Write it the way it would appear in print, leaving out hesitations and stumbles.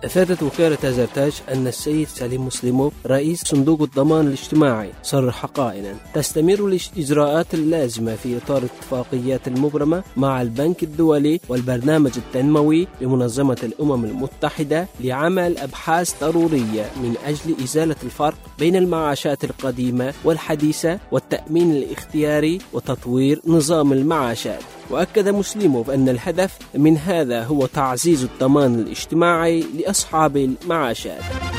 أفادت وكالة أزرتاج أن السيد سليم مسلموف رئيس صندوق الضمان الاجتماعي صرح قائلا: تستمر الإجراءات اللازمة في إطار الاتفاقيات المبرمة مع البنك الدولي والبرنامج التنموي بمنظمة الأمم المتحدة لعمل أبحاث ضرورية من أجل إزالة الفرق بين المعاشات القديمة والحديثة والتأمين الاختياري وتطوير نظام المعاشات. وأكد مسلموف أن الهدف من هذا هو تعزيز الضمان الاجتماعي لأصحاب المعاشات.